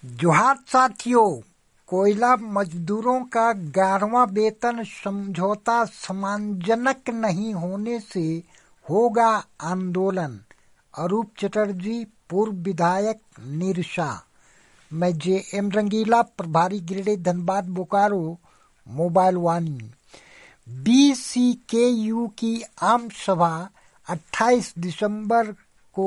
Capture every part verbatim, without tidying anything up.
जोहार साथियों, कोयला मजदूरों का ग्यारहवां वेतन समझौता सम्मानजनक नहीं होने से होगा आंदोलन। अरूप चटर्जी, पूर्व विधायक निरसा। मैं जे एम रंगीला, प्रभारी Giridih, Dhanbad, Bokaro, mobile Vani. B C K U की आम सभा अट्ठाईस दिसंबर को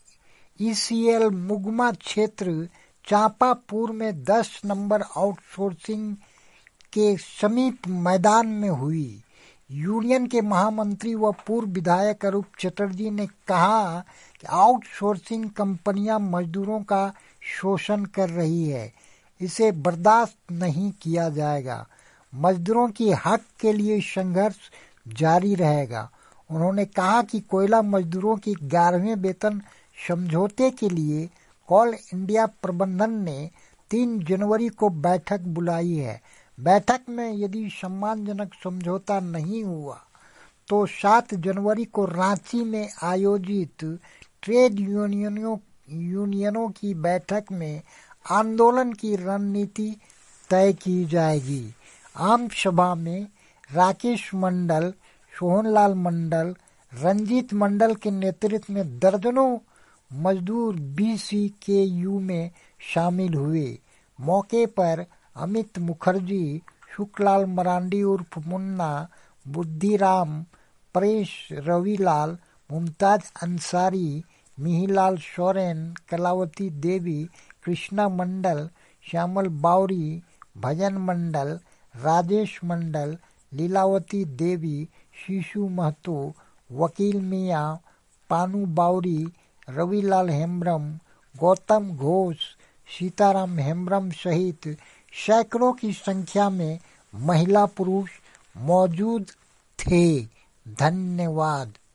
ई सी एल मुगमा क्षेत्र चांपापुर में दस नंबर आउटसोर्सिंग के समीप मैदान में हुई। यूनियन के महामंत्री व पूर्व विधायक अरूप चटर्जी ने कहा कि आउटसोर्सिंग कंपनियां मजदूरों का शोषण कर रही है, इसे बर्दाश्त नहीं किया जाएगा। मजदूरों की हक के लिए संघर्ष जारी रहेगा। उन्होंने कहा कि कोयला मजदूरों की ग्यारहवें वेतन समझौते के लिए कोल इंडिया प्रबंधन ने तीन जनवरी को बैठक बुलाई है। बैठक में यदि सम्मानजनक समझौता नहीं हुआ तो सात जनवरी को रांची में आयोजित ट्रेड यूनियनों यूनियनों की बैठक में आंदोलन की रणनीति तय की जाएगी। आम सभा में राकेश मंडल, सोहनलाल मंडल, रंजीत मंडल के नेतृत्व में दर्जनों मजदूर बी सी के यू में शामिल हुए। मौके पर अमित मुखर्जी, सुखलाल मरांडी उर्फ मुन्ना, बुद्धिराम, परेश रविलाल, मुमताज अंसारी, मिहिलाल सोरेन, कलावती देवी, कृष्णा मंडल, श्यामल बावरी, भजन मंडल, राजेश मंडल, लीलावती देवी, शिशु महतो, वकील मियाँ, पानू बावरी, रविलाल हेम्ब्रम, गौतम घोष, सीताराम हेम्ब्रम सहित सैकड़ों की संख्या में महिला पुरुष मौजूद थे। धन्यवाद।